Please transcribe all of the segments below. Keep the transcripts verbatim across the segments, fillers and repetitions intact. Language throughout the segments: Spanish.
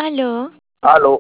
Aló. Aló.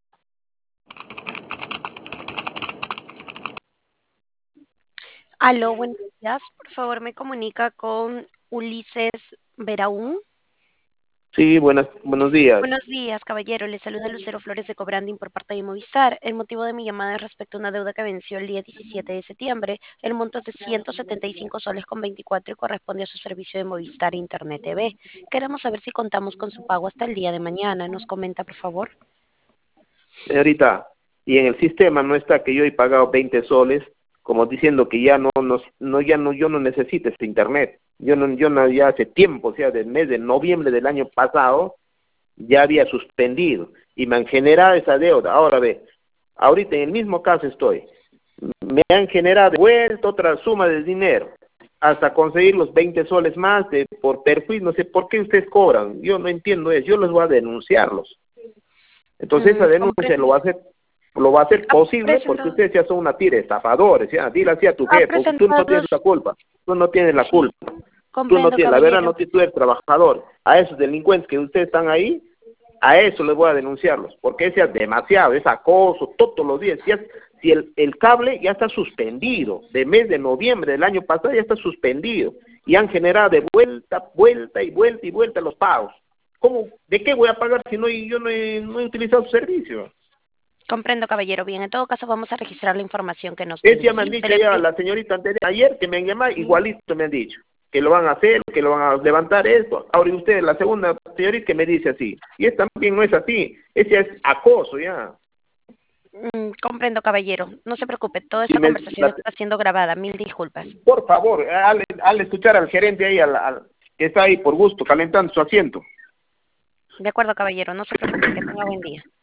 Aló, buenos días. Por favor, me comunica con Ulises Veraún. Sí, buenas, buenos días. Buenos días, caballero. Le saluda Lucero Flores de Cobranding por parte de Movistar. El motivo de mi llamada es respecto a una deuda que venció el día diecisiete de septiembre. El monto es de ciento setenta y cinco soles con veinticuatro y corresponde a su servicio de Movistar Internet T V. Queremos saber si contamos con su pago hasta el día de mañana. ¿Nos comenta, por favor? Señorita, y en el sistema no está que yo he pagado veinte soles, como diciendo que ya no, no, no ya no, yo no necesito este internet. Yo no, yo no, ya hace tiempo, o sea, del mes de noviembre del año pasado, ya había suspendido y me han generado esa deuda. Ahora ve, ahorita en el mismo caso estoy. Me han generado de vuelta otra suma de dinero hasta conseguir los veinte soles más de por perfil. No sé por qué ustedes cobran. Yo no entiendo eso. Yo les voy a denunciarlos. Entonces Mm, esa denuncia comprendo. lo va a hacer, lo va a hacer ¿Ha posible porque presentado, ustedes ya son una tira de estafadores, ya, dile así a tu ha jefe, tú no presentado, tienes la culpa, tú no tienes la sí, culpa, tú no comprendo, tienes, la verdad no caballero. tienes, tú eres trabajador, a esos delincuentes que ustedes están ahí, a eso les voy a denunciarlos, porque ese es demasiado, es acoso, todos los días, ya, si el, el cable ya está suspendido, de mes de noviembre del año pasado ya está suspendido, y han generado de vuelta, vuelta y vuelta y vuelta los pagos. ¿Cómo? ¿De qué voy a pagar si no he- yo no he, no he utilizado su servicio? Comprendo, caballero. Bien, en todo caso vamos a registrar la información que nos Es brindó. ya me han Sí, se dicho le ya envió. la señorita anterior, ayer que me han llamado, Sí. igualito me han dicho, que lo van a hacer, que lo van a levantar esto. Ahora usted, la segunda señorita que me dice así, y es también no es así, ese es acoso ya. Mm, comprendo, caballero. No se preocupe, toda Si esta me, conversación la- está siendo grabada. Mil disculpas. por favor, al, al escuchar al gerente ahí, al, al- que está ahí por gusto, calentando su asiento. De acuerdo, caballero. No se preocupe. Que tenga buen día.